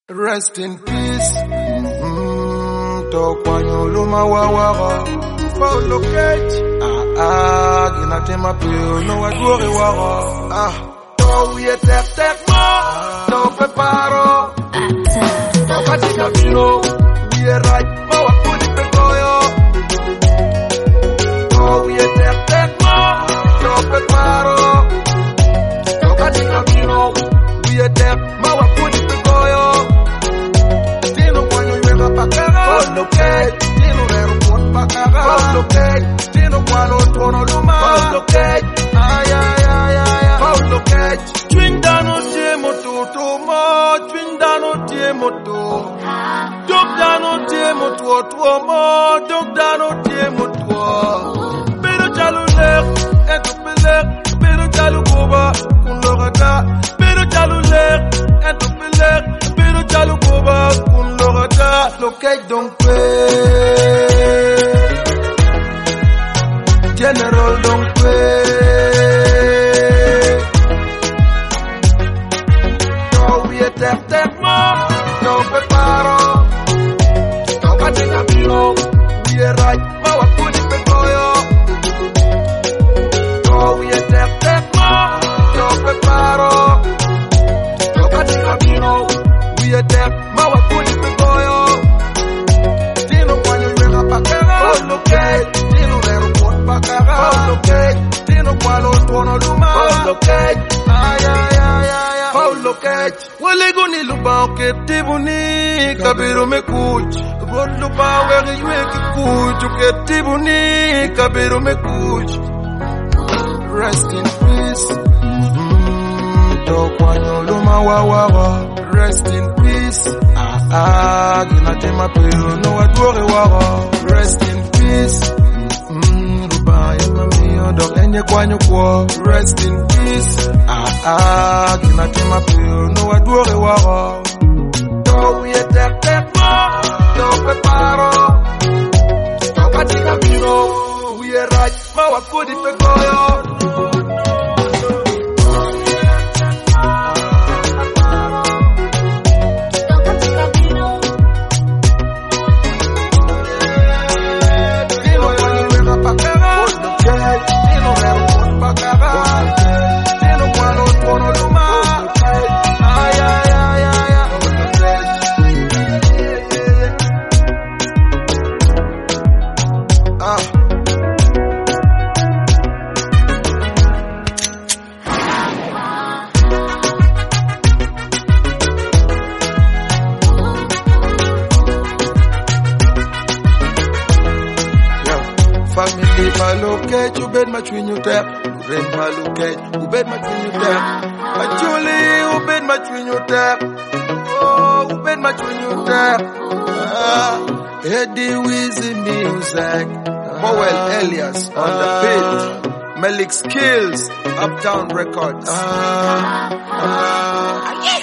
Rest in peace. Tokwanyo luma wawara. Follow cage. Ginatema peo no adore wara. Oh, we attack more. No preparo. No patika pino. We are right. Mawa kuni pegoyo. Oh, we attack more. No preparo. No patika pino. We attack mawa kuni pegoyo. Follow cage, Tino Airport Baccara. Follow cage, Tino Qualo Tono Luma. Follow cage, follow cage. Twindano Tiemoto, Tomo, Twindano Tiemoto. Dogdano Tiemoto, Tuomo, Dogdano Tiemoto. Pero Jalulek, Etopelek, Pero Jalukoba, Kundorata. Pero Jalulek, Etopelek, Pero Jalukoba, Kundorata. Locate don't pay. General don't pay. No, we attack more. No preparo. No patina pino. We are right. Mawa kuni pegoyo. No, we attack more. No preparo. No patina pino. We attack mawa kuni pegoyo. Follow cage, Tino Airport Baccara. Follow cage, Tino Qualo Tono Luma. Follow cage, follow cage. Walegoni luba ke tibuni, kabiro me kuch. Rod luba weri weki kuch, ke tibuni, kabiro me kuch. Rest in peace. Tokwanyo luma wawa. Rest in peace. Ginatema pelo no adore wara. Rest in peace. Ruba mami odok enye kwanyo kwa. Rest in peace. Ginatema pelo no adore wara. Do we attack more? Do preparo. Do patika pino. We are right. Mawa kudi pegoyo. Family palokage, you bed much when you tap. Rain palokage, you bed much when you tap. Actually, you bed much when you tap. Oh, you bed much when you tap. Eddie Wheezy music. Powell Elias on the beat. Melik Skills, Uptown Records.